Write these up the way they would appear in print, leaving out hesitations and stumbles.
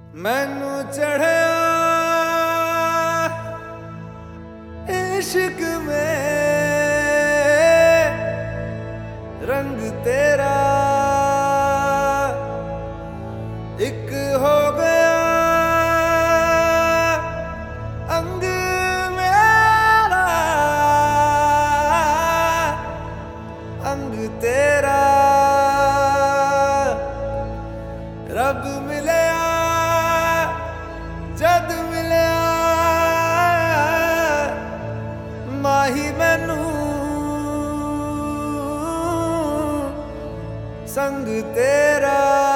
मैनू चढ़या इश्क में रंग तेरा एक हो गया अंग मेरा अंग तेरा रब मिलया जद मिलया माही मैनू संग तेरा।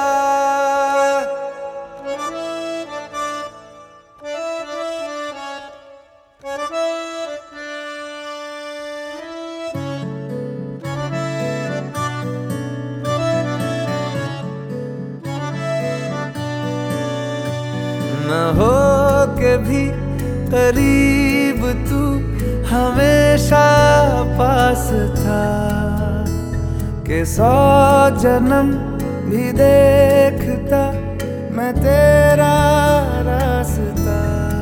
न हो के भी करीब तू हमेशा पास था कि 100 जन्म भी देखता मैं तेरा रास्ता।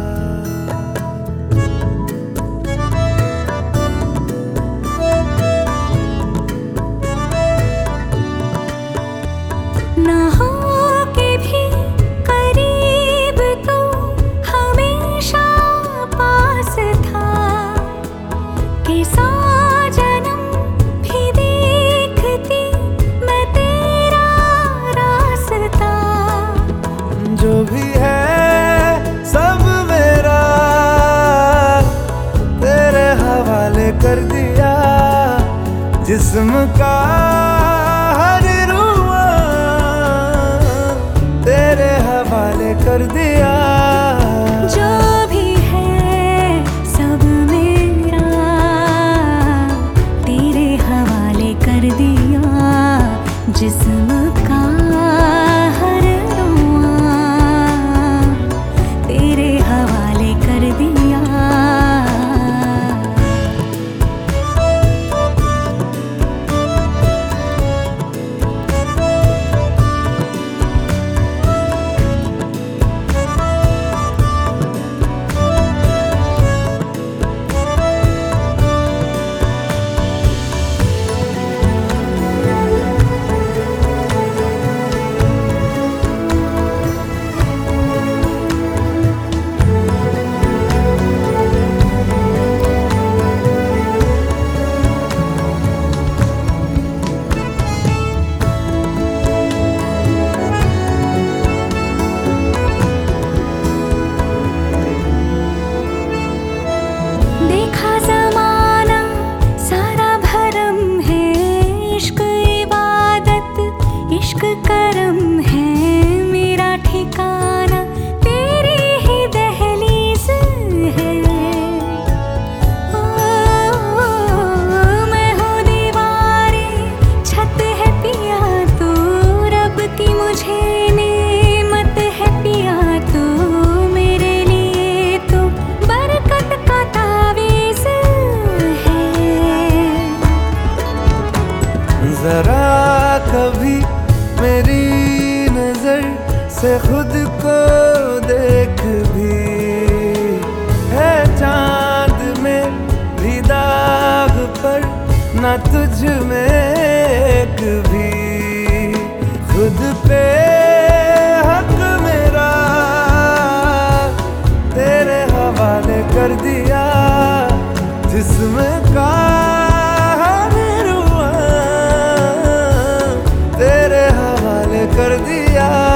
ना हो के भी करीब तो हमेशा पास था कि 100 जन्म भी देखती मैं तेरा रास्ता। जो भी है सब मेरा तेरे हवाले कर दिया जिस्म का हर रुआ तेरे हवाले कर दिया। जो भी है सब मेरा तेरे हवाले कर दिया जिस्म का हर रुआ तेरे हवाले कर दिया। देखा ज़माना सारा भरम है इश्क इबादत इश्क करम है मेरा ठिकाना तेरी ही दहलीज है। मैं हूँ दीवारें छत है पिया तू रब की मुझे नेमत है पिया तू मेरे लिए तो बरकत का तावीज़ है। जरा कभी मेरी नजर से खुद को देख भी है चांद में भी दाग पर न तुझ में एक भी खुद पे हक मेरा तेरे हवाले कर दिया जिस्म का हर रुआ तेरे हवाले कर दिया।